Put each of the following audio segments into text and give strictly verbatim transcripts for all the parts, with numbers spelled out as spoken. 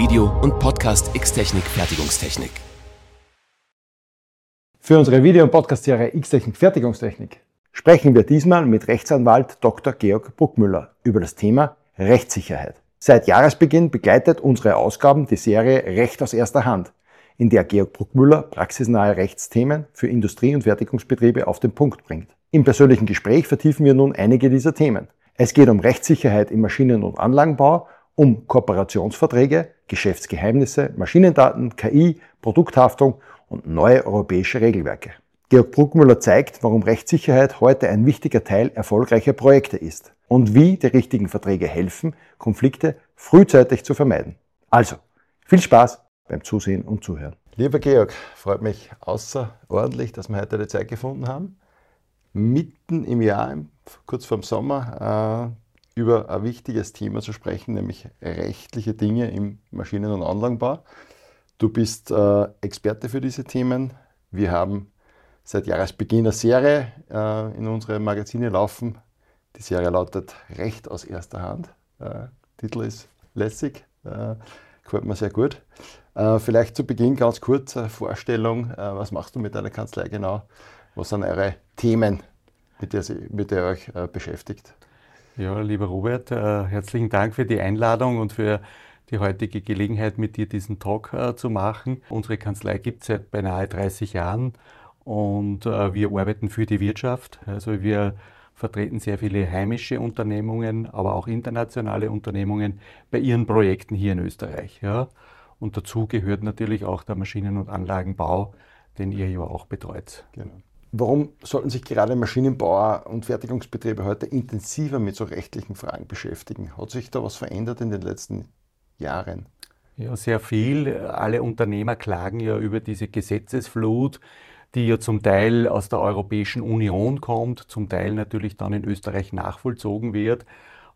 Video und Podcast X-Technik Fertigungstechnik. Für unsere Video- und Podcast-Serie X-Technik Fertigungstechnik sprechen wir diesmal mit Rechtsanwalt Doktor Georg Bruckmüller über das Thema Rechtssicherheit. Seit Jahresbeginn begleitet unsere Ausgaben die Serie Recht aus erster Hand, in der Georg Bruckmüller praxisnahe Rechtsthemen für Industrie- und Fertigungsbetriebe auf den Punkt bringt. Im persönlichen Gespräch vertiefen wir nun einige dieser Themen. Es geht um Rechtssicherheit im Maschinen- und Anlagenbau, um Kooperationsverträge, Geschäftsgeheimnisse, Maschinendaten, K I, Produkthaftung und neue europäische Regelwerke. Georg Bruckmüller zeigt, warum Rechtssicherheit heute ein wichtiger Teil erfolgreicher Projekte ist und wie die richtigen Verträge helfen, Konflikte frühzeitig zu vermeiden. Also, viel Spaß beim Zusehen und Zuhören. Lieber Georg, freut mich außerordentlich, dass wir heute die Zeit gefunden haben, mitten im Jahr, kurz vorm Sommer, äh, über ein wichtiges Thema zu sprechen, nämlich rechtliche Dinge im Maschinen- und Anlagenbau. Du bist äh, Experte für diese Themen. Wir haben seit Jahresbeginn eine Serie äh, in unsere Magazine laufen. Die Serie lautet Recht aus erster Hand. Äh, Titel ist lässig, äh, gefällt mir sehr gut. Äh, vielleicht zu Beginn ganz kurz eine Vorstellung. Äh, was machst du mit deiner Kanzlei genau? Was sind eure Themen, mit der, sie, mit der ihr euch äh, beschäftigt? Ja, lieber Robert, äh, herzlichen Dank für die Einladung und für die heutige Gelegenheit, mit dir diesen Talk äh, zu machen. Unsere Kanzlei gibt es seit beinahe dreißig Jahren und äh, wir arbeiten für die Wirtschaft. Also wir vertreten sehr viele heimische Unternehmungen, aber auch internationale Unternehmungen bei ihren Projekten hier in Österreich. Ja. Und dazu gehört natürlich auch der Maschinen- und Anlagenbau, den ihr ja auch betreut. Genau. Warum sollten sich gerade Maschinenbauer und Fertigungsbetriebe heute intensiver mit so rechtlichen Fragen beschäftigen? Hat sich da was verändert in den letzten Jahren? Ja, sehr viel. Alle Unternehmer klagen ja über diese Gesetzesflut, die ja zum Teil aus der Europäischen Union kommt, zum Teil natürlich dann in Österreich nachvollzogen wird.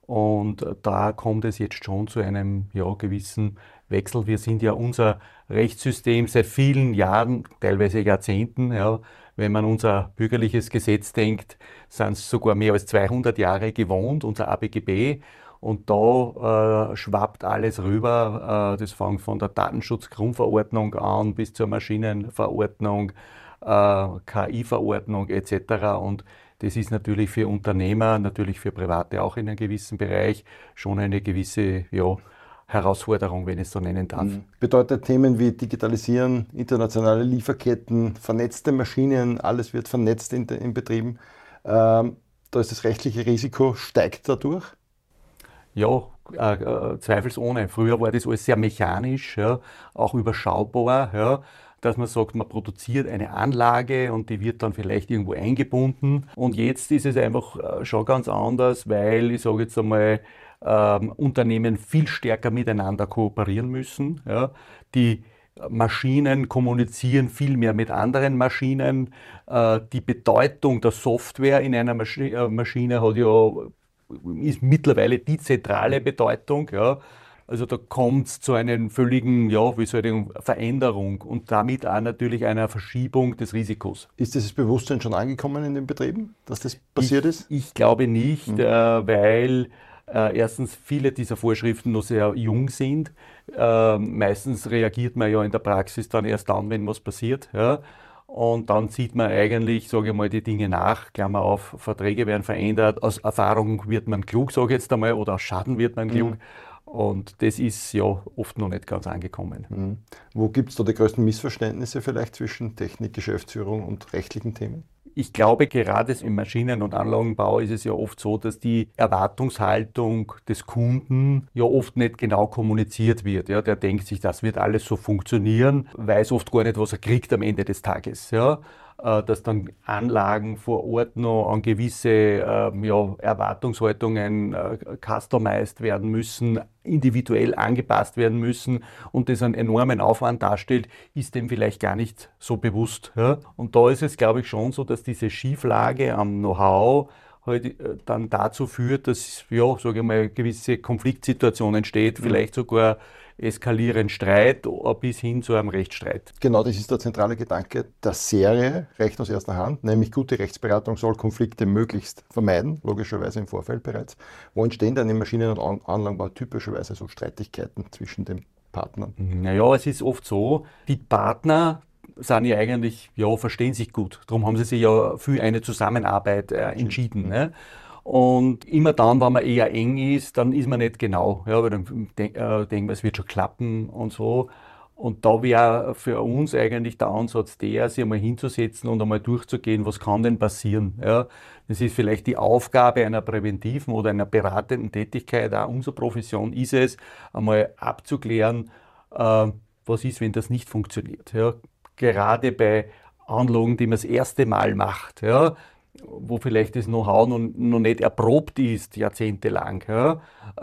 Und da kommt es jetzt schon zu einem ja, gewissen Wechsel. Wir sind ja unser Rechtssystem seit vielen Jahren, teilweise Jahrzehnten, ja, wenn man unser bürgerliches Gesetz denkt, sind es sogar mehr als zweihundert Jahre gewohnt, unser A B G B. Und da äh, schwappt alles rüber. Äh, das fängt von der Datenschutzgrundverordnung an bis zur Maschinenverordnung, äh, K I-Verordnung et cetera. Und das ist natürlich für Unternehmer, natürlich für Private auch in einem gewissen Bereich schon eine gewisse ja, Herausforderung, wenn ich es so nennen darf. Bedeutet Themen wie Digitalisieren, internationale Lieferketten, vernetzte Maschinen, alles wird vernetzt in den Betrieben. Ähm, da ist das rechtliche Risiko, steigt dadurch? Ja, äh, äh, zweifelsohne. Früher war das alles sehr mechanisch, ja, auch überschaubar, ja, dass man sagt, man produziert eine Anlage und die wird dann vielleicht irgendwo eingebunden. Und jetzt ist es einfach äh, schon ganz anders, weil ich sage jetzt einmal, ähm, Unternehmen viel stärker miteinander kooperieren müssen. Ja. Die Maschinen kommunizieren viel mehr mit anderen Maschinen. Äh, die Bedeutung der Software in einer Maschi- äh, Maschine hat ja ist mittlerweile die zentrale Bedeutung. Ja. Also da kommt es zu einer völligen, ja, wie soll ich sagen, Veränderung und damit auch natürlich einer Verschiebung des Risikos. Ist dieses Bewusstsein schon angekommen in den Betrieben, dass das passiert ich, ist? Ich glaube nicht, mhm. äh, weil äh, erstens viele dieser Vorschriften noch sehr jung sind. Äh, meistens reagiert man ja in der Praxis dann erst dann, wenn was passiert. Ja. Und dann sieht man eigentlich, sage ich mal, die Dinge nach, Klammer auf, Verträge werden verändert, aus Erfahrung wird man klug, sage ich jetzt einmal, oder aus Schaden wird man klug. Mhm. Und das ist ja oft noch nicht ganz angekommen. Mhm. Wo gibt es da die größten Missverständnisse vielleicht zwischen Technik, Geschäftsführung und rechtlichen Themen? Ich glaube, gerade im Maschinen- und Anlagenbau ist es ja oft so, dass die Erwartungshaltung des Kunden ja oft nicht genau kommuniziert wird. Ja, der denkt sich, das wird alles so funktionieren, weiß oft gar nicht, was er kriegt am Ende des Tages. Ja, dass dann Anlagen vor Ort noch an gewisse äh, ja, Erwartungshaltungen äh, customized werden müssen, individuell angepasst werden müssen und das einen enormen Aufwand darstellt, ist dem vielleicht gar nicht so bewusst. Ja? Und da ist es, glaube ich, schon so, dass diese Schieflage am Know-how halt äh, dann dazu führt, dass, ja, sage ich mal, gewisse Konfliktsituationen entsteht, mhm. vielleicht sogar eskalieren Streit bis hin zu einem Rechtsstreit. Genau, das ist der zentrale Gedanke der Serie Recht aus erster Hand, nämlich gute Rechtsberatung soll Konflikte möglichst vermeiden, logischerweise im Vorfeld bereits. Wo entstehen dann im Maschinen- und Anlagenbau typischerweise so Streitigkeiten zwischen den Partnern? Naja, es ist oft so, die Partner sind ja eigentlich, ja, verstehen sich gut. Darum haben sie sich ja für eine Zusammenarbeit äh, entschieden. Mhm. Ne? Und immer dann, wenn man eher eng ist, dann ist man nicht genau. Ja, weil dann denk, äh, denkt man, es wird schon klappen und so. Und da wäre für uns eigentlich der Ansatz der, sich einmal hinzusetzen und einmal durchzugehen, was kann denn passieren. Ja, das ist vielleicht die Aufgabe einer präventiven oder einer beratenden Tätigkeit, auch unserer Profession ist es, einmal abzuklären, äh, was ist, wenn das nicht funktioniert. Ja, gerade bei Anlagen, die man das erste Mal macht, ja, wo vielleicht das Know-how noch, noch nicht erprobt ist, jahrzehntelang, ja,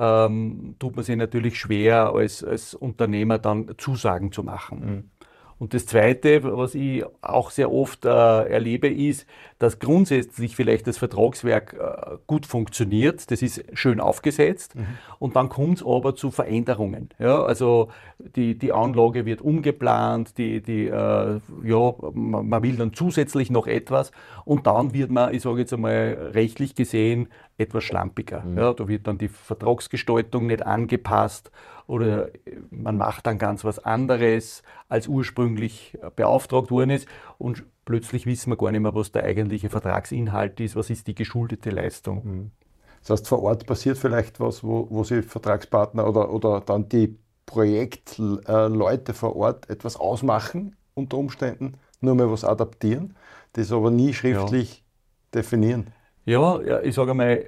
ähm, tut man sich natürlich schwer, als, als Unternehmer dann Zusagen zu machen. Mhm. Und das Zweite, was ich auch sehr oft äh, erlebe, ist, dass grundsätzlich vielleicht das Vertragswerk äh, gut funktioniert, das ist schön aufgesetzt, mhm. und dann kommt es aber zu Veränderungen. Ja? Also die, die Anlage wird umgeplant, die, die, äh, ja, man, man will dann zusätzlich noch etwas und dann wird man, ich sage jetzt einmal rechtlich gesehen, etwas schlampiger. Mhm. Ja? Da wird dann die Vertragsgestaltung nicht angepasst, oder man macht dann ganz was anderes, als ursprünglich beauftragt worden ist und plötzlich wissen wir gar nicht mehr, was der eigentliche Vertragsinhalt ist, was ist die geschuldete Leistung. Das heißt, vor Ort passiert vielleicht was, wo, wo sich Vertragspartner oder, oder dann die Projektleute vor Ort etwas ausmachen, unter Umständen, nur mal was adaptieren, das aber nie schriftlich ja. definieren. Ja, ich sage einmal,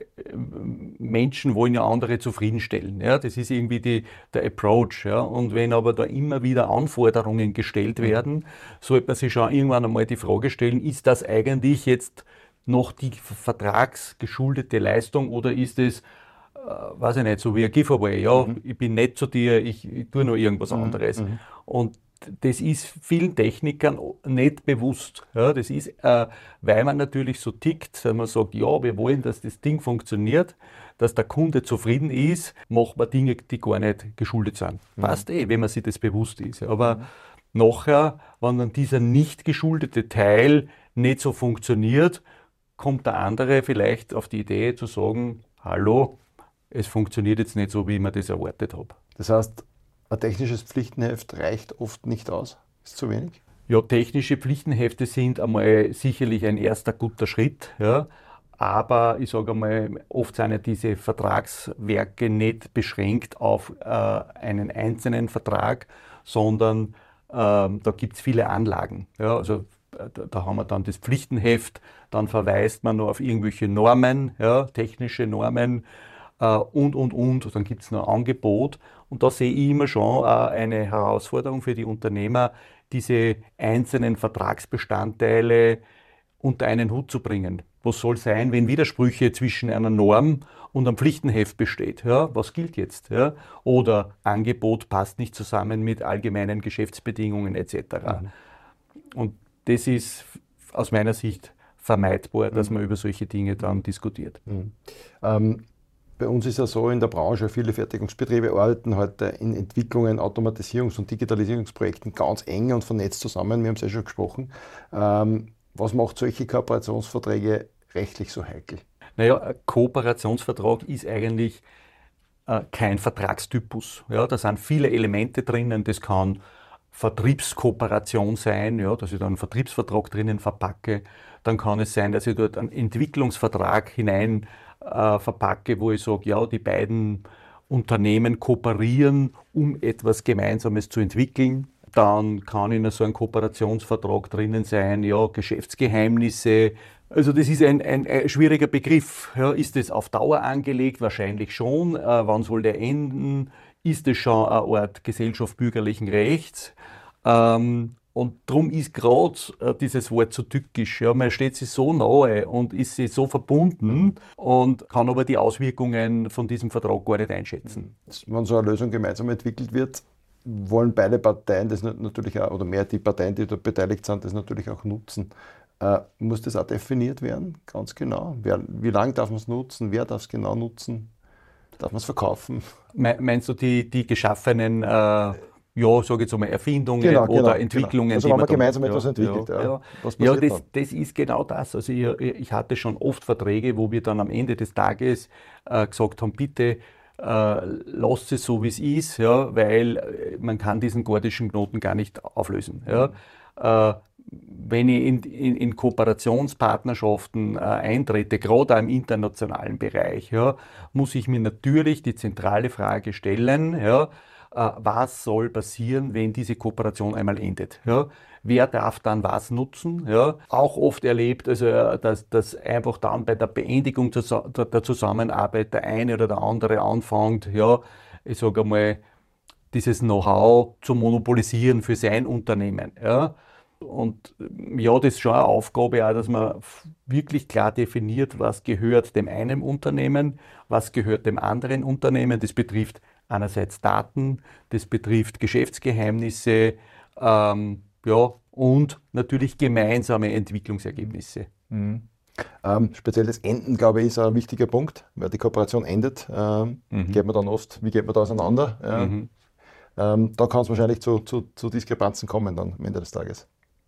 Menschen wollen ja andere zufriedenstellen. Ja, das ist irgendwie die, der Approach. Ja. Und wenn aber da immer wieder Anforderungen gestellt werden, sollte man sich schon irgendwann einmal die Frage stellen, ist das eigentlich jetzt noch die vertragsgeschuldete Leistung oder ist es, äh, weiß ich nicht, so wie ein Giveaway, ja, mhm. ich bin nett zu dir, ich, ich tue noch irgendwas mhm. anderes. Mhm. Und das ist vielen Technikern nicht bewusst. Ja, das ist, äh, weil man natürlich so tickt, wenn man sagt, ja, wir wollen, dass das Ding funktioniert, dass der Kunde zufrieden ist, macht man Dinge, die gar nicht geschuldet sind. Mhm. Passt eh, wenn man sich das bewusst ist. Aber mhm. nachher, wenn dann dieser nicht geschuldete Teil nicht so funktioniert, kommt der andere vielleicht auf die Idee zu sagen, hallo, es funktioniert jetzt nicht so, wie ich mir das erwartet habe. Das heißt, ein technisches Pflichtenheft reicht oft nicht aus? Ist zu wenig? Ja, technische Pflichtenhefte sind einmal sicherlich ein erster guter Schritt. Ja. Aber ich sage einmal, oft sind ja diese Vertragswerke nicht beschränkt auf äh, einen einzelnen Vertrag, sondern äh, da gibt es viele Anlagen. Ja. Also da, da haben wir dann das Pflichtenheft, dann verweist man noch auf irgendwelche Normen, ja, technische Normen. Uh, und, und, und, dann gibt es noch ein Angebot. Und da sehe ich immer schon uh, eine Herausforderung für die Unternehmer, diese einzelnen Vertragsbestandteile unter einen Hut zu bringen. Was soll sein, wenn Widersprüche zwischen einer Norm und einem Pflichtenheft besteht? Ja, was gilt jetzt? Ja? Oder Angebot passt nicht zusammen mit allgemeinen Geschäftsbedingungen et cetera. Mhm. Und das ist aus meiner Sicht vermeidbar, dass mhm. man über solche Dinge dann diskutiert. Mhm. Ähm, Bei uns ist ja so in der Branche, viele Fertigungsbetriebe arbeiten heute in Entwicklungen, Automatisierungs- und Digitalisierungsprojekten ganz eng und vernetzt zusammen. Wir haben es ja schon gesprochen. Ähm, was macht solche Kooperationsverträge rechtlich so heikel? Naja, ein Kooperationsvertrag ist eigentlich äh, kein Vertragstypus. Ja, da sind viele Elemente drinnen. Das kann Vertriebskooperation sein, ja, dass ich da einen Vertriebsvertrag drinnen verpacke. Dann kann es sein, dass ich dort einen Entwicklungsvertrag hinein Äh, verpacke, wo ich sage, ja, die beiden Unternehmen kooperieren, um etwas Gemeinsames zu entwickeln. Dann kann in so einem Kooperationsvertrag drinnen sein, ja, Geschäftsgeheimnisse. Also das ist ein, ein, ein schwieriger Begriff. Ja, ist das auf Dauer angelegt? Wahrscheinlich schon. Äh, wann soll der enden? Ist das schon eine Art Gesellschaft bürgerlichen Rechts? Ähm, Und darum ist gerade äh, dieses Wort so tückisch. Ja, man steht sich so nahe und ist sich so verbunden und kann aber die Auswirkungen von diesem Vertrag gar nicht einschätzen. Wenn so eine Lösung gemeinsam entwickelt wird, wollen beide Parteien das natürlich auch, oder mehr die Parteien, die dort beteiligt sind, das natürlich auch nutzen. Äh, muss das auch definiert werden, ganz genau? Wer, wie lange darf man es nutzen? Wer darf es genau nutzen? Darf man es verkaufen? Meinst du die, die geschaffenen äh, ja, sage jetzt einmal Erfindungen genau, oder genau, Entwicklungen. Genau. Also wenn man gemeinsam etwas ja, entwickelt. Ja, ja. Was ja das, das ist genau das. Also ich, ich hatte schon oft Verträge, wo wir dann am Ende des Tages äh, gesagt haben, bitte äh, lasst es so, wie es ist, ja, weil man kann diesen gordischen Knoten gar nicht auflösen. Ja. Äh, wenn ich in, in, in Kooperationspartnerschaften äh, eintrete, gerade auch im internationalen Bereich, ja, muss ich mir natürlich die zentrale Frage stellen, ja, äh, was soll passieren, wenn diese Kooperation einmal endet? Ja? Wer darf dann was nutzen? Ja? Auch oft erlebt, also, äh, dass, dass einfach dann bei der Beendigung der, der Zusammenarbeit der eine oder der andere anfängt, ja, ich sage einmal, dieses Know-how zu monopolisieren für sein Unternehmen. Ja? Und ja, das ist schon eine Aufgabe, auch, dass man wirklich klar definiert, was gehört dem einen Unternehmen, was gehört dem anderen Unternehmen. Das betrifft einerseits Daten, das betrifft Geschäftsgeheimnisse, ähm, ja, und natürlich gemeinsame Entwicklungsergebnisse. Mhm. Ähm, spezielles Enden, glaube ich, ist ein wichtiger Punkt, weil die Kooperation endet. Ähm, mhm. Geht man dann oft, wie geht man da auseinander? Ja. Mhm. Ähm, da kann es wahrscheinlich zu, zu, zu Diskrepanzen kommen dann am Ende des Tages.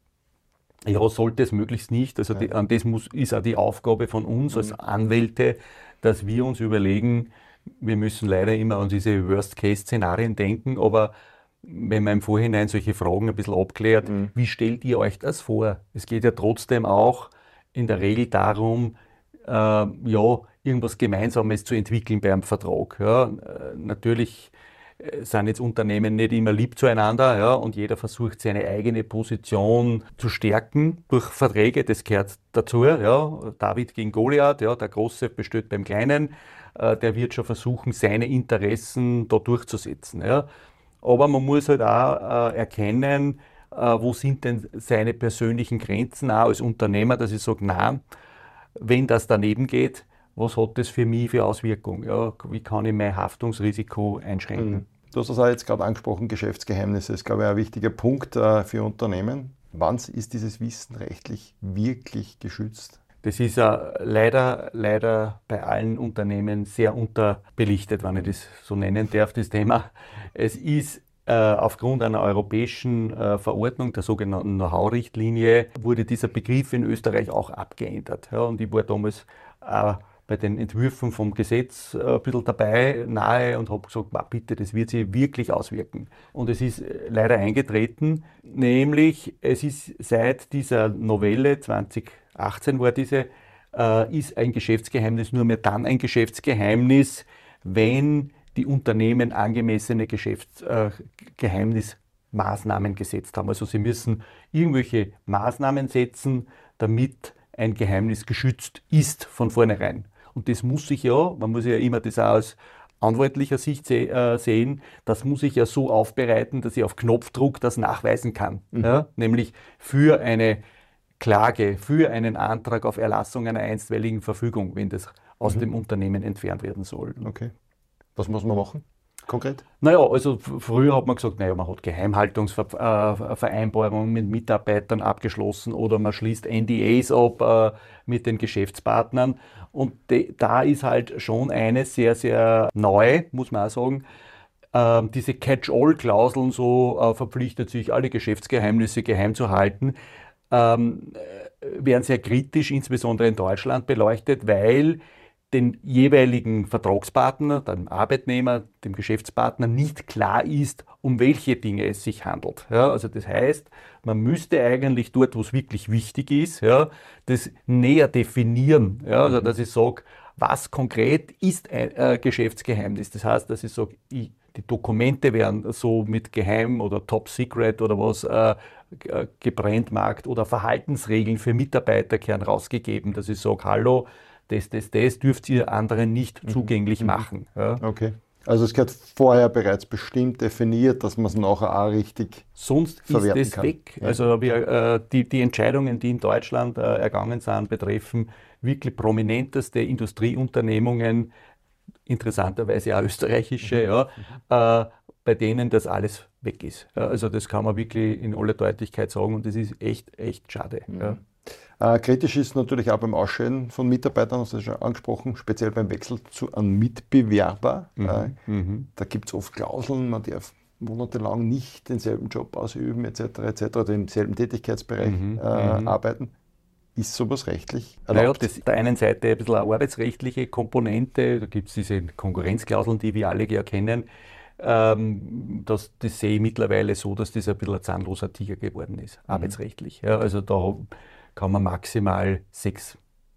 Ja, sollte es möglichst nicht. Also die, an das muss, ist auch die Aufgabe von uns als Anwälte, dass wir uns überlegen, wir müssen leider immer an diese Worst-Case-Szenarien denken, aber wenn man im Vorhinein solche Fragen ein bisschen abklärt, mhm. wie stellt ihr euch das vor? Es geht ja trotzdem auch in der Regel darum, äh, ja, irgendwas Gemeinsames zu entwickeln beim Vertrag. Ja, äh, natürlich sind jetzt Unternehmen nicht immer lieb zueinander, ja, und jeder versucht seine eigene Position zu stärken durch Verträge, das gehört dazu, ja, David gegen Goliath, ja, der Große besteht beim Kleinen, äh, der wird schon versuchen, seine Interessen da durchzusetzen, ja. Aber man muss halt auch äh, erkennen, äh, wo sind denn seine persönlichen Grenzen auch als Unternehmer, dass ich sage, nein, wenn das daneben geht, was hat das für mich für Auswirkungen? Ja, wie kann ich mein Haftungsrisiko einschränken? Du hast das auch jetzt gerade angesprochen, Geschäftsgeheimnisse ist, glaube ich, ein wichtiger Punkt äh, für Unternehmen. Wann ist dieses Wissen rechtlich wirklich geschützt? Das ist äh, leider, leider bei allen Unternehmen sehr unterbelichtet, wenn ich das so nennen darf, das Thema. Es ist äh, aufgrund einer europäischen äh, Verordnung, der sogenannten Know-how-Richtlinie, wurde dieser Begriff in Österreich auch abgeändert. Ja, und ich war damals äh, bei den Entwürfen vom Gesetz äh, ein bisschen dabei, nahe und habe gesagt, bitte, das wird sich wirklich auswirken. Und es ist leider eingetreten, nämlich es ist seit dieser Novelle, zwanzig achtzehn war diese, äh, ist ein Geschäftsgeheimnis nur mehr dann ein Geschäftsgeheimnis, wenn die Unternehmen angemessene Geschäftsgeheimnismaßnahmen äh, gesetzt haben. Also sie müssen irgendwelche Maßnahmen setzen, damit ein Geheimnis geschützt ist von vornherein. Und das muss ich ja, man muss ja immer das auch aus anwaltlicher Sicht se äh, sehen, das muss ich ja so aufbereiten, dass ich auf Knopfdruck das nachweisen kann. Mhm. Ja? Nämlich für eine Klage, für einen Antrag auf Erlassung einer einstweiligen Verfügung, wenn das aus mhm. dem Unternehmen entfernt werden soll. Okay. Was muss man machen? Konkret? Naja, also früher hat man gesagt, naja, man hat Geheimhaltungsvereinbarungen mit Mitarbeitern abgeschlossen oder man schließt N D As ab äh, mit den Geschäftspartnern. Und de, da ist halt schon eines sehr, sehr neu, muss man auch sagen. Ähm, diese Catch-all-Klauseln, so äh, verpflichtet sich, alle Geschäftsgeheimnisse geheim zu halten, ähm, werden sehr kritisch, insbesondere in Deutschland, beleuchtet, weil den jeweiligen Vertragspartner, dem Arbeitnehmer, dem Geschäftspartner nicht klar ist, um welche Dinge es sich handelt. Ja, also das heißt, man müsste eigentlich dort, wo es wirklich wichtig ist, ja, das näher definieren. Ja, also dass ich sage, was konkret ist ein äh, Geschäftsgeheimnis. Das heißt, dass ich sage, ich, die Dokumente werden so mit Geheim oder Top Secret oder was äh, gebrandmarkt oder Verhaltensregeln für Mitarbeiter gern rausgegeben, dass ich sage, hallo, das, das, das dürft ihr anderen nicht mhm. zugänglich mhm. machen. Ja. Okay. Also es gehört vorher bereits bestimmt definiert, dass man es nachher auch richtig Sonst verwerten ist es weg. Ja. Also wir, äh, die, die Entscheidungen, die in Deutschland äh, ergangen sind, betreffen wirklich prominenteste Industrieunternehmungen, interessanterweise auch österreichische, mhm. ja, äh, bei denen das alles weg ist. Ja, also das kann man wirklich in aller Deutlichkeit sagen und das ist echt, echt schade. Mhm. Ja. Äh, kritisch ist natürlich auch beim Ausscheiden von Mitarbeitern, hast du schon angesprochen, speziell beim Wechsel zu einem Mitbewerber. Mhm. Äh, mhm. Da gibt es oft Klauseln, man darf monatelang nicht denselben Job ausüben, et cetera et cetera, oder im selben Tätigkeitsbereich mhm. äh, mhm. arbeiten. Ist sowas rechtlich Naja, erlaubt? das ist auf der einen Seite ein bisschen eine arbeitsrechtliche Komponente, da gibt es diese Konkurrenzklauseln, die wir alle ja kennen. Ähm, das, das sehe ich mittlerweile so, dass das ein bisschen ein zahnloser Tiger geworden ist, mhm. arbeitsrechtlich. Ja, also da kann man maximal sechs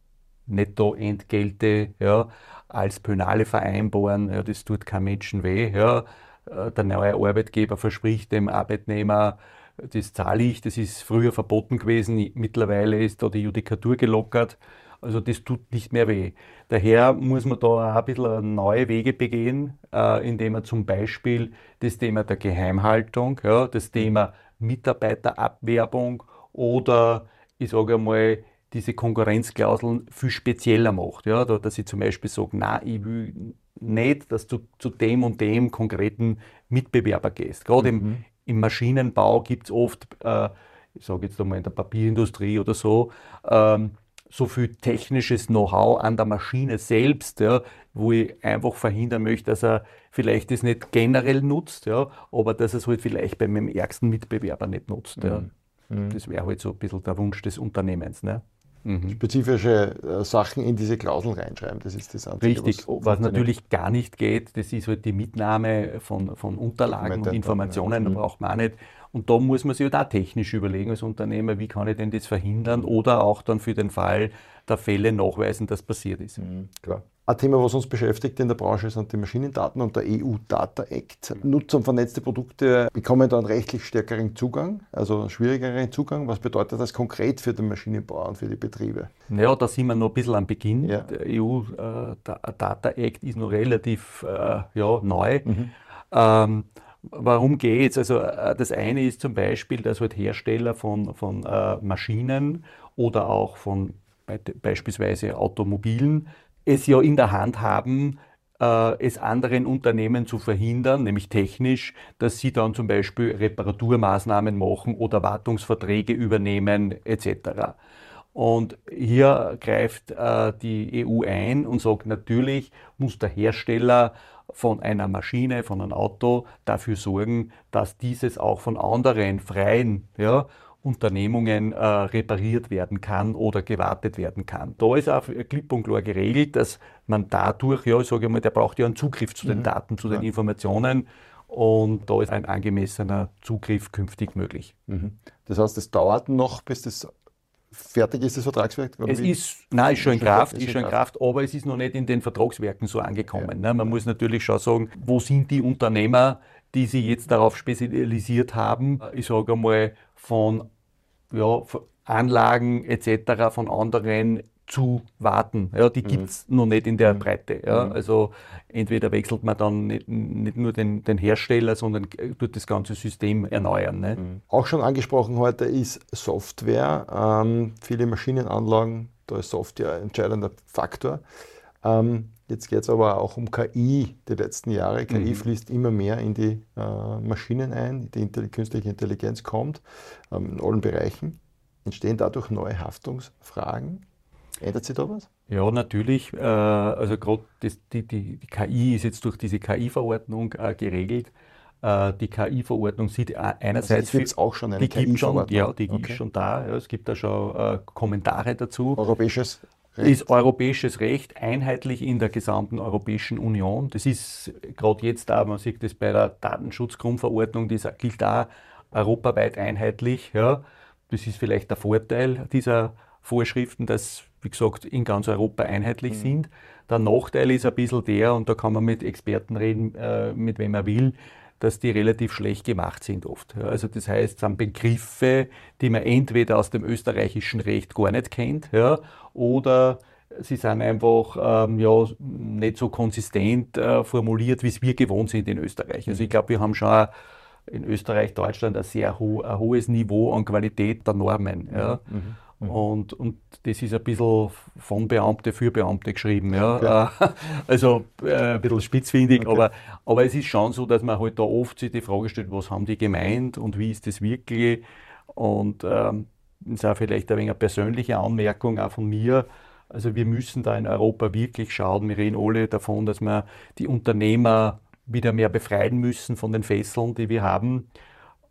Nettoentgelte ja, als Pönale vereinbaren, ja, das tut keinem Menschen weh. Ja. Der neue Arbeitgeber verspricht dem Arbeitnehmer, das zahle ich, das ist früher verboten gewesen, mittlerweile ist da die Judikatur gelockert, also das tut nicht mehr weh. Daher muss man da auch ein bisschen neue Wege begehen, äh, indem man zum Beispiel das Thema der Geheimhaltung, ja, das Thema Mitarbeiterabwerbung oder ich sage einmal, diese Konkurrenzklauseln viel spezieller macht. Ja, da, dass ich zum Beispiel sage, nein, ich will nicht, dass du zu dem und dem konkreten Mitbewerber gehst. Gerade mhm. im, im Maschinenbau gibt es oft, äh, ich sage jetzt einmal in der Papierindustrie oder so, ähm, so viel technisches Know-how an der Maschine selbst, ja, wo ich einfach verhindern möchte, dass er vielleicht das nicht generell nutzt, ja, aber dass er es halt vielleicht bei meinem ärgsten Mitbewerber nicht nutzt. Mhm. Ja. Mhm. Das wäre halt so ein bisschen der Wunsch des Unternehmens. Ne? Mhm. Spezifische äh, Sachen in diese Klauseln reinschreiben, das ist das Einzige. Richtig, was, was natürlich gar nicht geht, das ist halt die Mitnahme von, von Unterlagen und Informationen, ja. Da braucht man auch nicht. Und da muss man sich halt auch technisch überlegen als Unternehmer, wie kann ich denn das verhindern oder auch dann für den Fall der Fälle nachweisen, dass passiert ist. Mhm, klar. Ein Thema, was uns beschäftigt in der Branche, sind die Maschinendaten und der E U Data Act. Nutzer und vernetzte Produkte bekommen da einen rechtlich stärkeren Zugang, also schwierigeren Zugang. Was bedeutet das konkret für den Maschinenbau und für die Betriebe? Ja, da sind wir noch ein bisschen am Beginn. Ja. Der E U äh, Data Act ist noch relativ äh, ja, neu. Mhm. Ähm, Warum geht's? Also das eine ist zum Beispiel, dass halt Hersteller von, von äh, Maschinen oder auch von be beispielsweise Automobilen es ja in der Hand haben, äh, es anderen Unternehmen zu verhindern, nämlich technisch, dass sie dann zum Beispiel Reparaturmaßnahmen machen oder Wartungsverträge übernehmen et cetera. Und hier greift äh, die E U ein und sagt, natürlich muss der Hersteller von einer Maschine, von einem Auto dafür sorgen, dass dieses auch von anderen freien ja, Unternehmungen äh, repariert werden kann oder gewartet werden kann. Da ist auch klipp und klar geregelt, dass man dadurch, ja, ich sage mal, der braucht ja einen Zugriff zu den mhm. Daten, zu den ja. Informationen und da ist ein angemessener Zugriff künftig möglich. Mhm. Das heißt, es dauert noch, bis das fertig ist, das Vertragswerk? Es ist, nein, ist schon in Kraft, ist schon in Kraft, aber es ist noch nicht in den Vertragswerken so angekommen. Ja. Man muss natürlich schon sagen, wo sind die Unternehmer, die sich jetzt darauf spezialisiert haben, ich sage einmal, von ja, Anlagen et cetera von anderen zu warten. Ja, die gibt es mhm. noch nicht in der mhm. Breite. Ja. Also entweder wechselt man dann nicht, nicht nur den, den Hersteller, sondern tut das ganze System erneuern. Ne. Mhm. Auch schon angesprochen heute ist Software. Ähm, viele Maschinenanlagen, da ist Software ein entscheidender Faktor. Ähm, jetzt geht es aber auch um K I die letzten Jahre. K I mhm. fließt immer mehr in die äh, Maschinen ein, die Intelli- künstliche Intelligenz kommt ähm, in allen Bereichen. Entstehen dadurch neue Haftungsfragen? Ändert sich da was? Ja, natürlich. Äh, also gerade die, die, die K I ist jetzt durch diese K I-Verordnung äh, geregelt. Äh, die K I-Verordnung sieht einerseits... Also gibt es auch schon eine K I-Verordnung? Ja, die okay. ist schon da. Ja, es gibt da schon äh, Kommentare dazu. Europäisches Recht? Ist europäisches Recht, einheitlich in der gesamten Europäischen Union. Das ist gerade jetzt da, man sieht das bei der Datenschutzgrundverordnung, die gilt da europaweit einheitlich. Ja. Das ist vielleicht der Vorteil dieser Vorschriften, dass, wie gesagt, in ganz Europa einheitlich mhm. sind. Der Nachteil ist ein bisschen der, und da kann man mit Experten reden, äh, mit wem er will, dass die relativ schlecht gemacht sind oft. Ja, also das heißt, es sind Begriffe, die man entweder aus dem österreichischen Recht gar nicht kennt, ja, oder sie sind einfach ähm, ja, nicht so konsistent äh, formuliert, wie es wir gewohnt sind in Österreich. Also ich glaube, wir haben schon in Österreich, Deutschland ein sehr ho ein hohes Niveau an Qualität der Normen. Ja. Mhm. Mhm. Und, und das ist ein bisschen von Beamte für Beamte geschrieben. Ja. Okay. Also äh, ein bisschen spitzfindig, okay. aber, aber es ist schon so, dass man halt da oft sich die Frage stellt, was haben die gemeint und wie ist das wirklich? Und ähm, das ist auch vielleicht ein wenig eine persönliche Anmerkung auch von mir. Also wir müssen da in Europa wirklich schauen, wir reden alle davon, dass wir die Unternehmer wieder mehr befreien müssen von den Fesseln, die wir haben.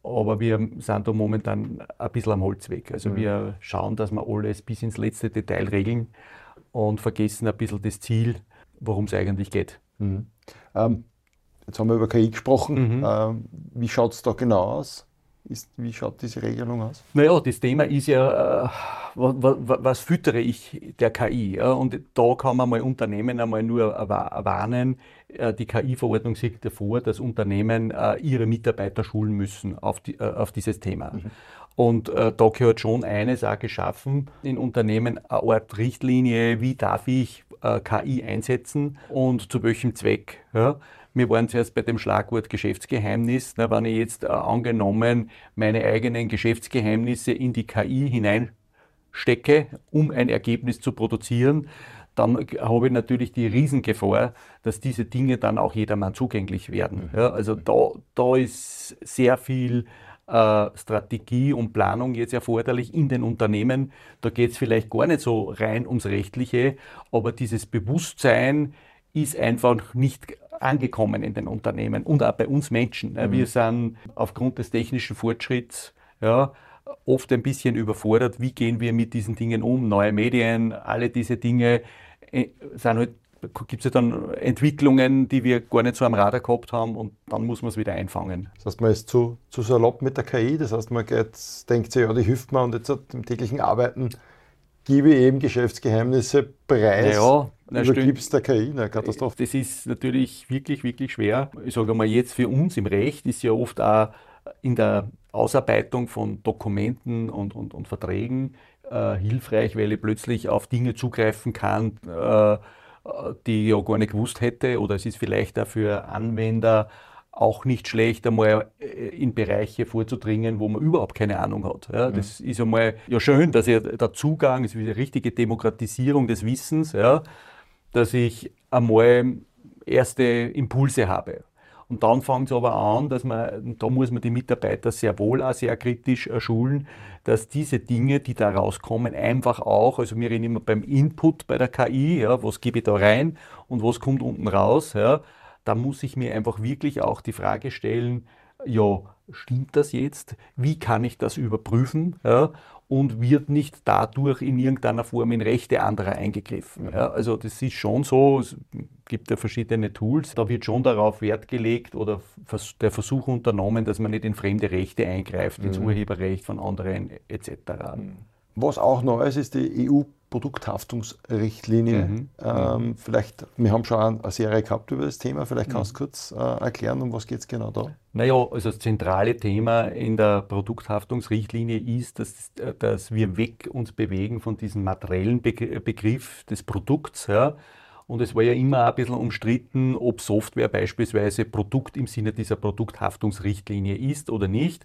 aber wir sind da momentan ein bisschen am Holzweg. Also Mhm. wir schauen, dass wir alles bis ins letzte Detail regeln und vergessen ein bisschen das Ziel, worum es eigentlich geht. Mhm. Ähm, jetzt haben wir über K I gesprochen. Mhm. Ähm, wie schaut es da genau aus? Ist, wie schaut diese Regelung aus? Naja, das Thema ist ja, äh, wa- wa- wa- was füttere ich der K I? Ja? Und da kann man mal Unternehmen einmal nur wa- warnen. Äh, Die K I-Verordnung sieht davor, dass Unternehmen äh, ihre Mitarbeiter schulen müssen auf, die, äh, auf dieses Thema. Und äh, da gehört schon eines auch geschaffen in Unternehmen, eine Art Richtlinie, wie darf ich äh, K I einsetzen und zu welchem Zweck. Ja? Wir waren zuerst bei dem Schlagwort Geschäftsgeheimnis. Na, wenn ich jetzt äh, angenommen meine eigenen Geschäftsgeheimnisse in die K I hineinstecke, um ein Ergebnis zu produzieren, dann habe ich natürlich die Riesengefahr, dass diese Dinge dann auch jedermann zugänglich werden. Ja, also da, da ist sehr viel äh, Strategie und Planung jetzt erforderlich in den Unternehmen. Da geht es vielleicht gar nicht so rein ums Rechtliche, aber dieses Bewusstsein ist einfach nicht angekommen in den Unternehmen und auch bei uns Menschen. Mhm. Wir sind aufgrund des technischen Fortschritts ja, oft ein bisschen überfordert. Wie gehen wir mit diesen Dingen um? Neue Medien, alle diese Dinge äh, sind halt, gibt es ja dann Entwicklungen, die wir gar nicht so am Radar gehabt haben und dann muss man es wieder einfangen. Das heißt, man ist zu, zu salopp mit der K I, das heißt, man geht, denkt sich, ja, die hilft mir und jetzt im täglichen Arbeiten gebe ich eben Geschäftsgeheimnisse preis, ja, übergib's der K I, eine Katastrophe. Das ist natürlich wirklich, wirklich schwer. Ich sage mal, jetzt für uns im Recht ist ja oft auch in der Ausarbeitung von Dokumenten und, und, und Verträgen äh, hilfreich, weil ich plötzlich auf Dinge zugreifen kann, äh, die ich ja gar nicht gewusst hätte. Oder es ist vielleicht auch für Anwender auch nicht schlecht, einmal in Bereiche vorzudringen, wo man überhaupt keine Ahnung hat. Ja, das ist einmal ja schön, dass ich der Zugang, es ist eine richtige Demokratisierung des Wissens, ja, dass ich einmal erste Impulse habe. Und dann fängt es aber an, dass man, da muss man die Mitarbeiter sehr wohl auch sehr kritisch schulen, dass diese Dinge, die da rauskommen, einfach auch, also wir reden immer beim Input bei der K I, ja, was gebe ich da rein und was kommt unten raus, ja, da muss ich mir einfach wirklich auch die Frage stellen, ja, stimmt das jetzt? Wie kann ich das überprüfen? Ja? Und wird nicht dadurch in irgendeiner Form in Rechte anderer eingegriffen? Ja? Also das ist schon so, es gibt ja verschiedene Tools, da wird schon darauf Wert gelegt oder der Versuch unternommen, dass man nicht in fremde Rechte eingreift, ins Mhm. Urheberrecht von anderen et cetera. Was auch neu ist, ist die E U-Produkthaftungsrichtlinie. Mhm. Ähm, vielleicht, wir haben schon eine Serie gehabt über das Thema, vielleicht kannst du Mhm. kurz äh, erklären, um was geht es genau da? Naja, also das zentrale Thema in der Produkthaftungsrichtlinie ist, dass, dass wir weg uns bewegen von diesem materiellen Begriff des Produkts. Ja. Und es war ja immer ein bisschen umstritten, ob Software beispielsweise Produkt im Sinne dieser Produkthaftungsrichtlinie ist oder nicht.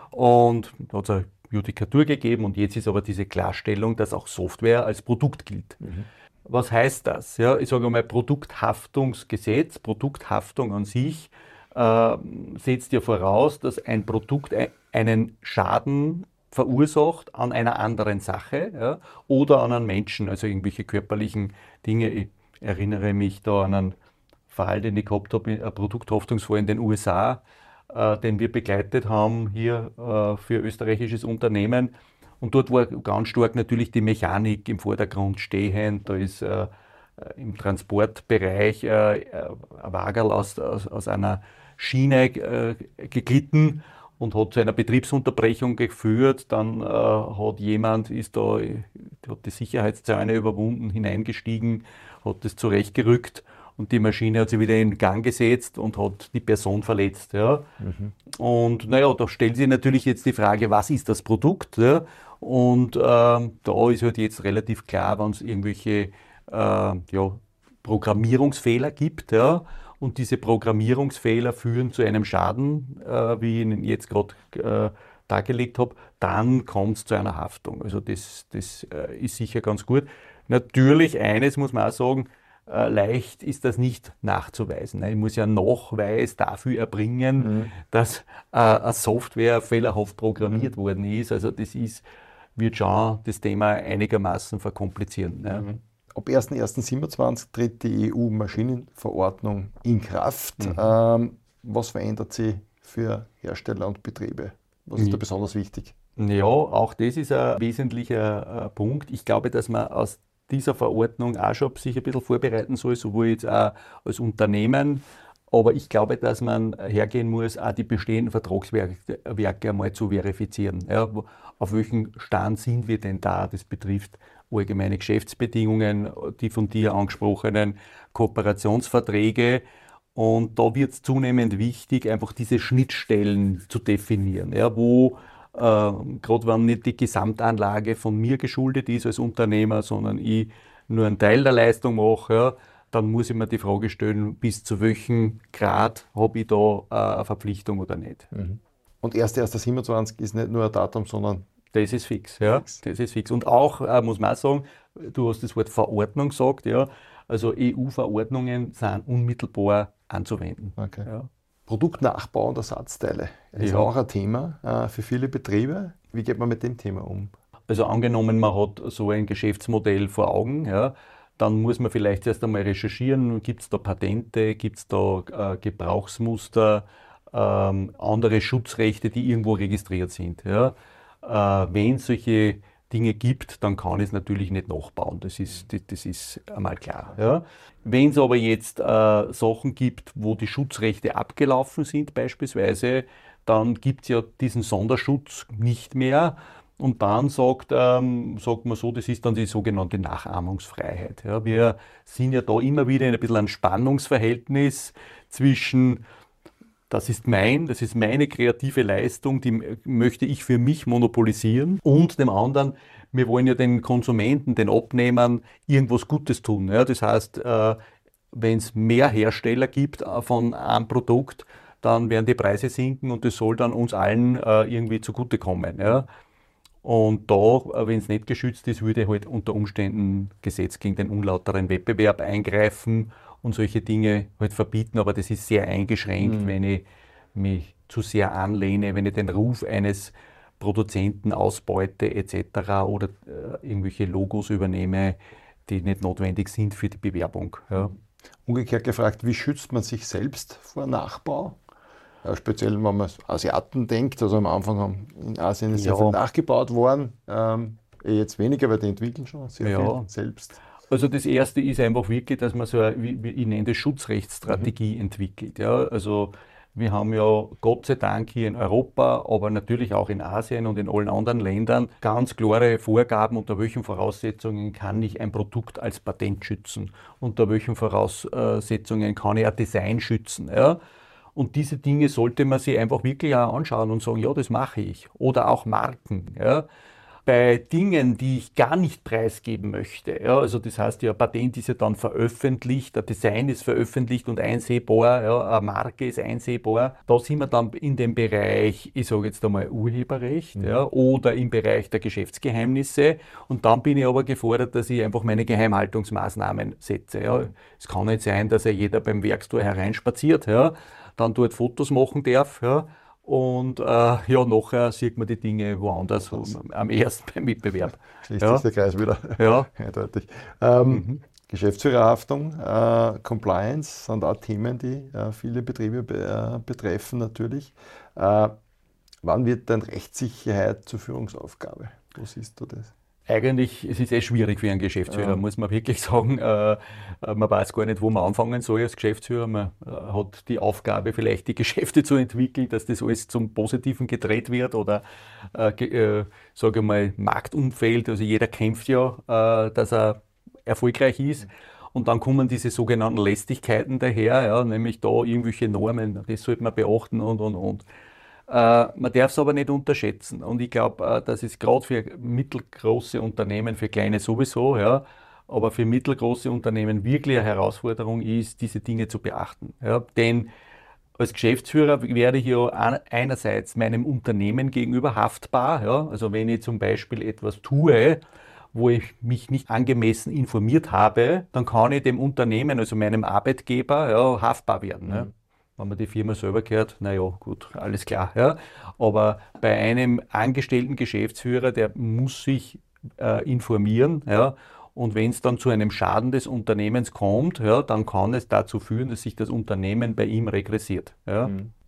Und da hat es eine Judikatur gegeben und jetzt ist aber diese Klarstellung, dass auch Software als Produkt gilt. Mhm. Was heißt das? Ja, ich sage mal, Produkthaftungsgesetz, Produkthaftung an sich äh, setzt ja voraus, dass ein Produkt einen Schaden verursacht an einer anderen Sache, ja, oder an einen Menschen, also irgendwelche körperlichen Dinge. Ich erinnere mich da an einen Fall, den ich gehabt habe, ein Produkthaftungsfall in den U S A, äh, den wir begleitet haben hier äh, für österreichisches Unternehmen. Und dort war ganz stark natürlich die Mechanik im Vordergrund stehend. Da ist äh, im Transportbereich äh, ein Wagerl aus, aus, aus einer Schiene äh, geglitten und hat zu einer Betriebsunterbrechung geführt. Dann äh, hat jemand, ist da, hat die Sicherheitszäune überwunden, hineingestiegen, hat das zurechtgerückt und die Maschine hat sich wieder in Gang gesetzt und hat die Person verletzt. Ja. Mhm. Und naja, da stellt sich natürlich jetzt die Frage, was ist das Produkt? Ja. Und äh, da ist halt jetzt relativ klar, wenn es irgendwelche äh, ja, Programmierungsfehler gibt, ja, und diese Programmierungsfehler führen zu einem Schaden, äh, wie ich ihn jetzt gerade äh, dargelegt habe, dann kommt es zu einer Haftung. Also das, das äh, ist sicher ganz gut. Natürlich, eines muss man auch sagen, äh, leicht ist das nicht nachzuweisen. Ich muss ja Nachweis dafür erbringen, mhm. dass äh, eine Software fehlerhaft programmiert mhm. worden ist. Also das ist, wird schon das Thema einigermaßen verkomplizieren. Ja. Mhm. Ab erster erster siebenundzwanzig tritt die E U-Maschinenverordnung in Kraft. Mhm. Ähm, was verändert sie für Hersteller und Betriebe? Was ist Ja. da besonders wichtig? Ja, auch das ist ein wesentlicher äh, Punkt. Ich glaube, dass man aus dieser Verordnung auch schon sich ein bisschen vorbereiten soll, sowohl jetzt auch als Unternehmen. Aber ich glaube, dass man hergehen muss, auch die bestehenden Vertragswerke einmal zu verifizieren. Ja, wo- auf welchem Stand sind wir denn da? Das betrifft allgemeine Geschäftsbedingungen, die von dir angesprochenen Kooperationsverträge. Und da wird es zunehmend wichtig, einfach diese Schnittstellen zu definieren, ja, wo äh, gerade wenn nicht die Gesamtanlage von mir geschuldet ist als Unternehmer, sondern ich nur einen Teil der Leistung mache, ja, dann muss ich mir die Frage stellen, bis zu welchem Grad habe ich da äh, eine Verpflichtung oder nicht. Und erster erster siebenundzwanzig ist nicht nur ein Datum, sondern Das ist fix, ja. Fix. Das ist fix. Und auch, äh, muss man auch sagen, du hast das Wort Verordnung gesagt, ja. Also E U-Verordnungen sind unmittelbar anzuwenden. okay. Ja. Produktnachbau und Ersatzteile ist Ja. auch ein Thema äh, für viele Betriebe. Wie geht man mit dem Thema um? Also angenommen, man hat so ein Geschäftsmodell vor Augen, ja, dann muss man vielleicht erst einmal recherchieren, gibt es da Patente, gibt es da äh, Gebrauchsmuster, ähm, andere Schutzrechte, die irgendwo registriert sind. Ja. Äh, wenn es solche Dinge gibt, dann kann ich es natürlich nicht nachbauen, das ist, das, das ist einmal klar. Ja. Wenn es aber jetzt äh, Sachen gibt, wo die Schutzrechte abgelaufen sind beispielsweise, dann gibt es ja diesen Sonderschutz nicht mehr. Und dann sagt, ähm, sagt man so, das ist dann die sogenannte Nachahmungsfreiheit. Ja, wir sind ja da immer wieder in ein bisschen ein Spannungsverhältnis zwischen, das ist mein, das ist meine kreative Leistung, die möchte ich für mich monopolisieren, und dem anderen, wir wollen ja den Konsumenten, den Abnehmern irgendwas Gutes tun. Ja, das heißt, äh, wenn es mehr Hersteller gibt äh, von einem Produkt, dann werden die Preise sinken und das soll dann uns allen äh, irgendwie zugutekommen. Ja. Und da, wenn es nicht geschützt ist, würde halt unter Umständen Gesetz gegen den unlauteren Wettbewerb eingreifen und solche Dinge halt verbieten. Aber das ist sehr eingeschränkt, Mhm. wenn ich mich zu sehr anlehne, wenn ich den Ruf eines Produzenten ausbeute et cetera oder äh, irgendwelche Logos übernehme, die nicht notwendig sind für die Bewerbung. Ja. Umgekehrt gefragt, wie schützt man sich selbst vor Nachbau? Ja, speziell, wenn man als Asiaten denkt, also am Anfang haben in Asien ist sehr Ja. viel nachgebaut worden, ähm, eh jetzt weniger, weil die entwickeln schon sehr Ja. viel selbst. Also das Erste ist einfach wirklich, dass man so eine, wie- wie ich nenne das, Schutzrechtsstrategie entwickelt. Ja, also wir haben ja Gott sei Dank hier in Europa, aber natürlich auch in Asien und in allen anderen Ländern ganz klare Vorgaben, unter welchen Voraussetzungen kann ich ein Produkt als Patent schützen, unter welchen Voraussetzungen kann ich ein Design schützen. Ja. Und diese Dinge sollte man sich einfach wirklich auch anschauen und sagen, ja, das mache ich. Oder auch Marken. Ja. Bei Dingen, die ich gar nicht preisgeben möchte, ja, also das heißt, ja, Patent ist ja dann veröffentlicht, ein Design ist veröffentlicht und einsehbar, ja, eine Marke ist einsehbar. Da sind wir dann in dem Bereich, ich sage jetzt einmal Urheberrecht, Mhm. ja, oder im Bereich der Geschäftsgeheimnisse. Und dann bin ich aber gefordert, dass ich einfach meine Geheimhaltungsmaßnahmen setze. Ja. Es kann nicht sein, dass ja jeder beim Werkstor hereinspaziert, ja, dann dort Fotos machen darf, ja. Und äh, ja, nachher sieht man die Dinge woanders, am ersten beim Mitbewerb. Schließt Ja. sich der Kreis wieder. Ja. Eindeutig. Ähm, Mhm. Geschäftsführerhaftung, äh, Compliance sind auch Themen, die äh, viele Betriebe be äh, betreffen natürlich. Äh, wann wird denn Rechtssicherheit zur Führungsaufgabe? Wo siehst du das? Eigentlich, es ist eh schwierig für einen Geschäftsführer, Ja. muss man wirklich sagen. Äh, man weiß gar nicht, wo man anfangen soll als Geschäftsführer. Man äh, hat die Aufgabe, vielleicht die Geschäfte zu entwickeln, dass das alles zum Positiven gedreht wird oder, äh, äh, sage ich mal, Marktumfeld. Also jeder kämpft ja, äh, dass er erfolgreich ist. Und dann kommen diese sogenannten Lästigkeiten daher, ja, nämlich da irgendwelche Normen, das sollte man beachten und, und, und. Äh, man darf es aber nicht unterschätzen. Und ich glaube, äh, das ist gerade für mittelgroße Unternehmen, für kleine sowieso, ja, aber für mittelgroße Unternehmen wirklich eine Herausforderung ist, diese Dinge zu beachten. Ja. Denn als Geschäftsführer werde ich ja einerseits meinem Unternehmen gegenüber haftbar. Ja. Also wenn ich zum Beispiel etwas tue, wo ich mich nicht angemessen informiert habe, dann kann ich dem Unternehmen, also meinem Arbeitgeber, ja, haftbar werden. Ja. Wenn man die Firma selber gehört, naja, gut, alles klar. Ja. Aber bei einem angestellten Geschäftsführer, der muss sich äh, informieren, ja, und wenn es dann zu einem Schaden des Unternehmens kommt, ja, dann kann es dazu führen, dass sich das Unternehmen bei ihm regressiert. Ja. Mhm.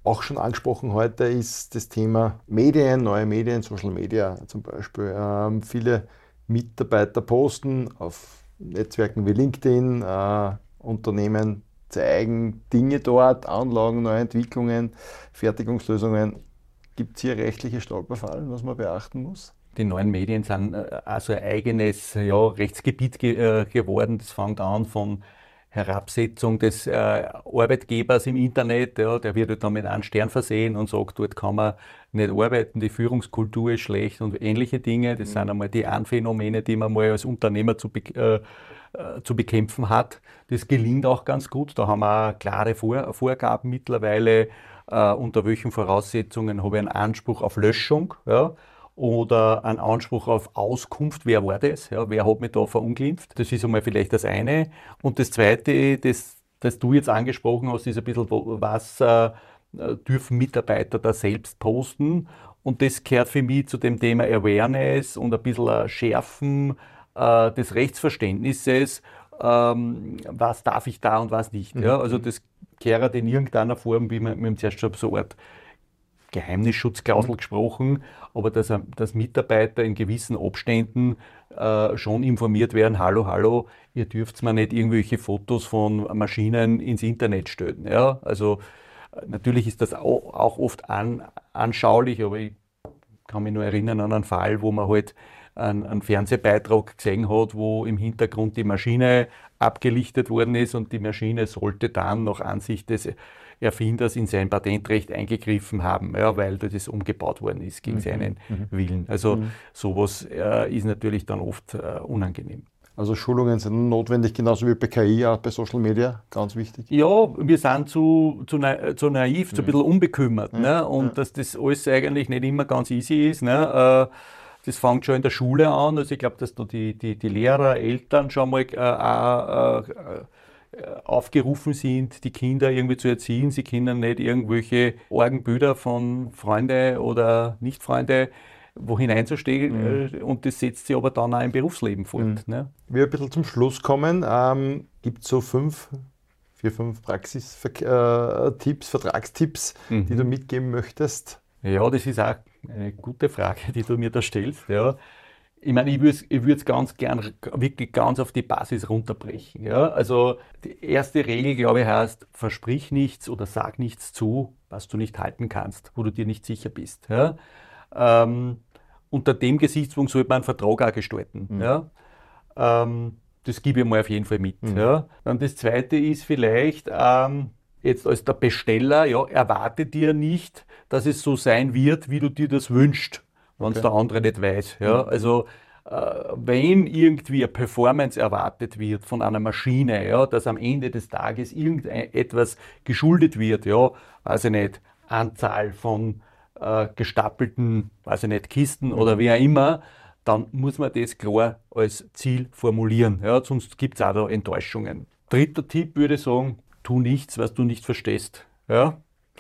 auch schon angesprochen heute, ist das Thema Medien, neue Medien, Social Media zum Beispiel. Ähm, viele Mitarbeiter posten auf Netzwerken wie LinkedIn, äh, Unternehmen zeigen Dinge dort, Anlagen, neue Entwicklungen, Fertigungslösungen. Gibt es hier rechtliche Stolperfallen, was man beachten muss? Die neuen Medien sind also ein eigenes ja, Rechtsgebiet ge äh, geworden. Das fängt an von Herabsetzung des äh, Arbeitgebers im Internet. Ja, der wird dann mit einem Stern versehen und sagt, dort kann man nicht arbeiten, die Führungskultur ist schlecht und ähnliche Dinge. Das mhm. sind einmal die einen Phänomene, die man mal als Unternehmer zu, be äh, äh, zu bekämpfen hat. Das gelingt auch ganz gut. Da haben wir auch klare Vor Vorgaben mittlerweile, äh, unter welchen Voraussetzungen habe ich einen Anspruch auf Löschung. Ja, oder einen Anspruch auf Auskunft, wer war das, ja, wer hat mich da verunglimpft. Das ist einmal vielleicht das eine. Und das Zweite, das, das du jetzt angesprochen hast, ist ein bisschen, was äh, dürfen Mitarbeiter da selbst posten. Und das gehört für mich zu dem Thema Awareness und ein bisschen ein Schärfen äh, des Rechtsverständnisses. Ähm, was darf ich da und was nicht. Mhm. Ja? Also das gehört in irgendeiner Form, wie man, man zuerst schon so eine Art Geheimnisschutzklausel mhm. gesprochen, aber dass, dass Mitarbeiter in gewissen Abständen äh, schon informiert werden, hallo, hallo, ihr dürft mir nicht irgendwelche Fotos von Maschinen ins Internet stellen. Ja? Also natürlich ist das auch, auch oft an, anschaulich, aber ich kann mich nur erinnern an einen Fall, wo man halt einen, einen Fernsehbeitrag gesehen hat, wo im Hintergrund die Maschine abgelichtet worden ist und die Maschine sollte dann nach Ansicht des Erfinders in sein Patentrecht eingegriffen haben, ja, weil das umgebaut worden ist gegen mhm. seinen mhm. Willen. Also mhm. sowas äh, ist natürlich dann oft äh, unangenehm. Also Schulungen sind notwendig, genauso wie bei K I, auch bei Social Media, ganz wichtig. Ja, wir sind zu, zu, na, zu naiv, zu ein bisschen unbekümmert. Ja. Ne? Und ja. dass das alles eigentlich nicht immer ganz easy ist. Ne? Äh, das fängt schon in der Schule an. Also ich glaube, dass da die, die, die Lehrer, Eltern schon mal äh, äh, äh, aufgerufen sind, die Kinder irgendwie zu erziehen. Sie können nicht irgendwelche Orgenbilder von Freunde oder Nicht-Freunde wo hineinzustehen mhm. und das setzt sich aber dann auch im Berufsleben fort. Mhm. Ne? Wir ein bisschen zum Schluss kommen. Ähm, gibt es so fünf, vier, fünf Praxistipps, Vertragstipps, mhm. die du mitgeben möchtest? Ja, das ist auch eine gute Frage, die du mir da stellst. Ja. Ich meine, ich würde ich es ganz gern wirklich ganz auf die Basis runterbrechen. Ja? Also die erste Regel, glaube ich, heißt, versprich nichts oder sag nichts zu, was du nicht halten kannst, wo du dir nicht sicher bist. Ja? Ähm, unter dem Gesichtspunkt sollte man einen Vertrag auch gestalten. Mhm. Ja? Ähm, das gebe ich mal auf jeden Fall mit. Mhm. Ja? Dann das Zweite ist vielleicht, ähm, jetzt als der Besteller, ja, erwarte dir nicht, dass es so sein wird, wie du dir das wünschst, wenn es okay. der andere nicht weiß. Ja? Mhm. Also äh, wenn irgendwie eine Performance erwartet wird von einer Maschine, ja, dass am Ende des Tages irgendetwas geschuldet wird, ja, weiß ich nicht, Anzahl von äh, gestapelten, weiß ich nicht, Kisten mhm. oder wie auch immer, dann muss man das klar als Ziel formulieren. Ja, sonst gibt es auch da Enttäuschungen. Dritter Tipp würde ich sagen, tu nichts, was du nicht verstehst. Ja?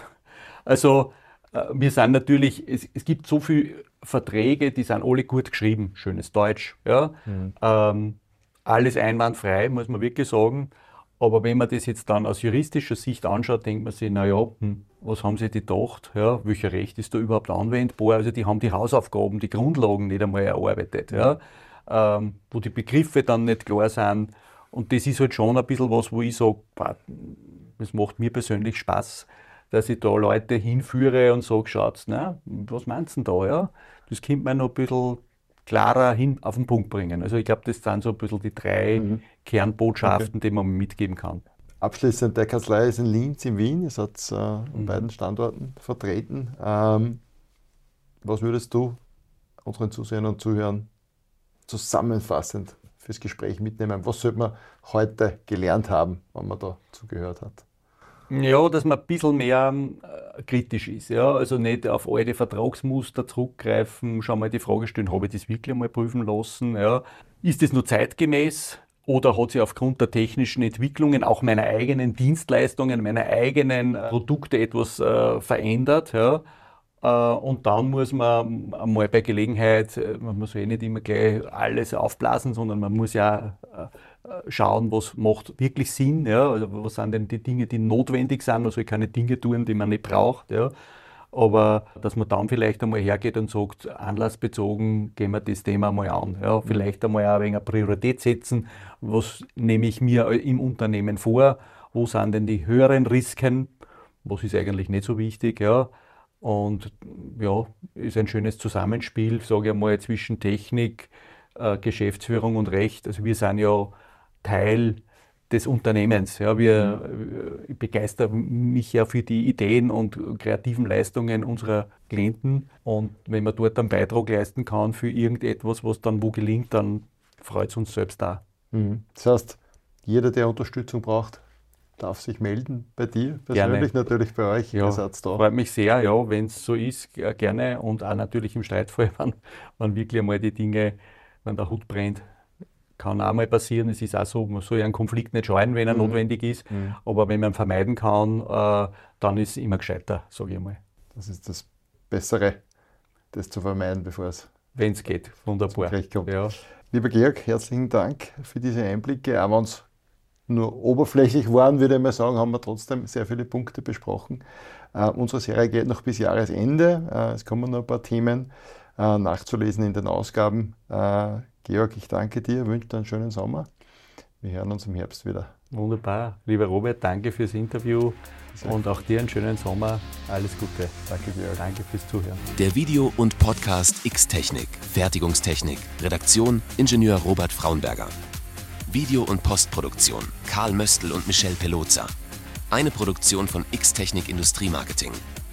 Also äh, wir sind natürlich, es, es gibt so viele Verträge, die sind alle gut geschrieben, schönes Deutsch. Ja? Mhm. Ähm, alles einwandfrei, muss man wirklich sagen. Aber wenn man das jetzt dann aus juristischer Sicht anschaut, denkt man sich, naja, hm, was haben sie gedacht? Ja, welches Recht ist da überhaupt anwendbar? Also die haben die Hausaufgaben, die Grundlagen nicht einmal erarbeitet, ja? ähm, wo die Begriffe dann nicht klar sind. Und das ist halt schon ein bisschen was, wo ich sage, das macht mir persönlich Spaß, dass ich da Leute hinführe und sage, schaut, na, was meinst du denn da? Ja? Das könnte man noch ein bisschen klarer hin auf den Punkt bringen. Also ich glaube, das sind so ein bisschen die drei mhm. Kernbotschaften, okay. die man mitgeben kann. Abschließend, der Kanzlei ist in Linz, in Wien, ihr seid äh, an mhm. beiden Standorten vertreten. Ähm, was würdest du unseren Zusehern und Zuhörern zusammenfassend fürs Gespräch mitnehmen? Was sollte man heute gelernt haben, wenn man da zugehört hat? Ja, dass man ein bisschen mehr äh, kritisch ist. Ja? Also nicht auf alte Vertragsmuster zurückgreifen, schon mal die Frage stellen, habe ich das wirklich mal prüfen lassen? Ja? Ist das nur zeitgemäß oder hat sich aufgrund der technischen Entwicklungen auch meiner eigenen Dienstleistungen, meiner eigenen äh, Produkte etwas äh, verändert? Ja? Äh, und dann muss man einmal bei Gelegenheit, man muss ja eh nicht immer gleich alles aufblasen, sondern man muss ja äh, schauen, was macht wirklich Sinn, ja, also was sind denn die Dinge, die notwendig sind, man soll keine Dinge tun, die man nicht braucht, ja. Aber dass man dann vielleicht einmal hergeht und sagt, anlassbezogen gehen wir das Thema mal an. Ja, vielleicht einmal auch ein wenig eine Priorität setzen, was nehme ich mir im Unternehmen vor, wo sind denn die höheren Risiken, was ist eigentlich nicht so wichtig. Ja. Und ja, ist ein schönes Zusammenspiel, sage ich einmal, zwischen Technik, äh, Geschäftsführung und Recht. Also wir sind ja Teil des Unternehmens. Ja, wir, ich begeister mich ja für die Ideen und kreativen Leistungen unserer Klienten. Und wenn man dort einen Beitrag leisten kann für irgendetwas, was dann wo gelingt, dann freut es uns selbst auch. Mhm. Das heißt, jeder, der Unterstützung braucht, darf sich melden bei dir, persönlich Gerne. Natürlich bei euch. Ja, da. Freut mich sehr, ja, wenn es so ist, gerne. Und auch natürlich im Streitfall, wenn, wenn wirklich einmal die Dinge, wenn der Hut brennt, kann auch mal passieren. Es ist auch so, man soll ja einen Konflikt nicht scheuen, wenn er mhm. notwendig ist. Mhm. Aber wenn man ihn vermeiden kann, äh, dann ist es immer gescheiter, sage ich mal. Das ist das Bessere, das zu vermeiden, bevor es... Wenn es geht, wunderbar. Kommt. Ja. Lieber Georg, herzlichen Dank für diese Einblicke. Auch wenn es nur oberflächlich waren, würde ich mal sagen, haben wir trotzdem sehr viele Punkte besprochen. Äh, unsere Serie geht noch bis Jahresende. Äh, es kommen noch ein paar Themen äh, nachzulesen in den Ausgaben. Äh, Georg, ich danke dir, wünsche dir einen schönen Sommer. Wir hören uns im Herbst wieder. Wunderbar. Lieber Robert, danke fürs Interview sehr und auch dir einen schönen Sommer. Alles Gute. Danke, Georg. Danke fürs Zuhören. Der Video- und Podcast X-Technik, Fertigungstechnik, Redaktion Ingenieur Robert Fraunberger. Video- und Postproduktion Karl Möstl und Michelle Pelozza. Eine Produktion von X-Technik Industriemarketing.